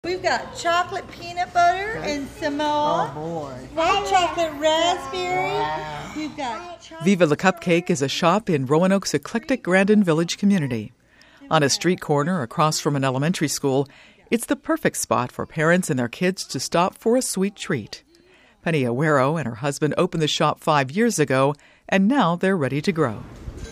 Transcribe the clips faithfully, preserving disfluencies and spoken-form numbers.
We've got chocolate peanut butter and Samoa. Oh boy. White chocolate raspberry. Wow. We've got chocolate. Viva La Cupcake is a shop in Roanoke's eclectic Grandin Village community. On a street corner across from an elementary school, it's the perfect spot for parents and their kids to stop for a sweet treat. Penny Aguero and her husband opened the shop five years ago, and now they're ready to grow.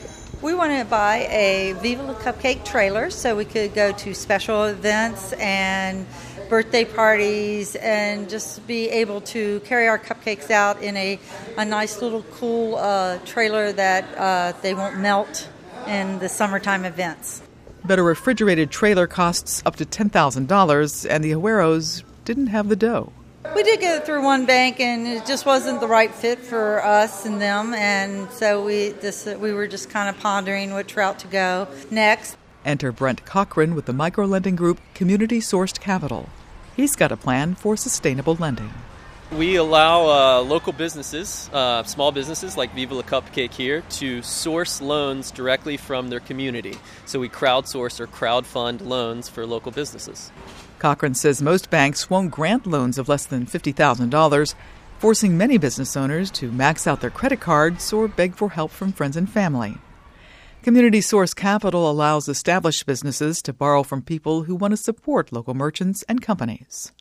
We want to buy a Viva La Cupcake trailer so we could go to special events and birthday parties and just be able to carry our cupcakes out in a, a nice little cool uh, trailer that uh, they won't melt in the summertime events. But a refrigerated trailer costs up to ten thousand dollars, and the Agueros didn't have the dough. We did go through one bank, and it just wasn't the right fit for us and them, and so we this, we were just kind of pondering which route to go next. Enter Brent Cochran with the micro-lending group Community Sourced Capital. He's got a plan for sustainable lending. We allow uh, local businesses, uh, small businesses like Viva La Cupcake here, to source loans directly from their community. So we crowdsource or crowdfund loans for local businesses. Cochran says most banks won't grant loans of less than fifty thousand dollars, forcing many business owners to max out their credit cards or beg for help from friends and family. Community Source Capital allows established businesses to borrow from people who want to support local merchants and companies.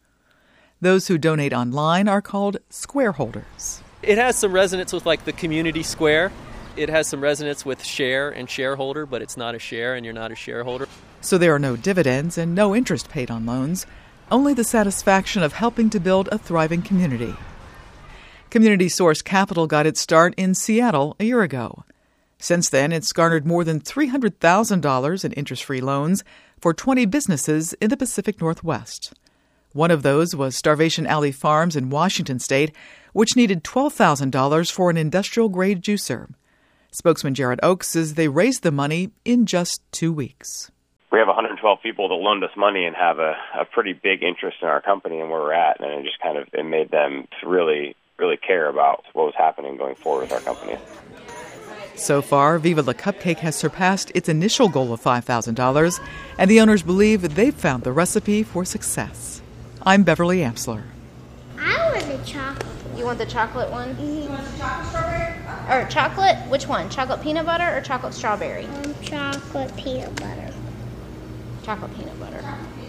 Those who donate online are called square holders. It has some resonance with like the community square. It has some resonance with share and shareholder, but it's not a share and you're not a shareholder. So there are no dividends and no interest paid on loans, only the satisfaction of helping to build a thriving community. Community Source Capital got its start in Seattle a year ago. Since then, it's garnered more than three hundred thousand dollars in interest-free loans for twenty businesses in the Pacific Northwest. One of those was Starvation Alley Farms in Washington State, which needed twelve thousand dollars for an industrial-grade juicer. Spokesman Jared Oaks says they raised the money in just two weeks. We have one hundred twelve people that loaned us money and have a, a pretty big interest in our company and where we're at, and it just kind of it made them really, really care about what was happening going forward with our company. So far, Viva La Cupcake has surpassed its initial goal of five thousand dollars, and the owners believe they've found the recipe for success. I'm Beverly Amsler. I want the chocolate. You want the chocolate one? Mm-hmm. You want the chocolate strawberry? Or chocolate? Which one? Chocolate peanut butter or chocolate strawberry? Um, chocolate peanut butter. Chocolate peanut butter.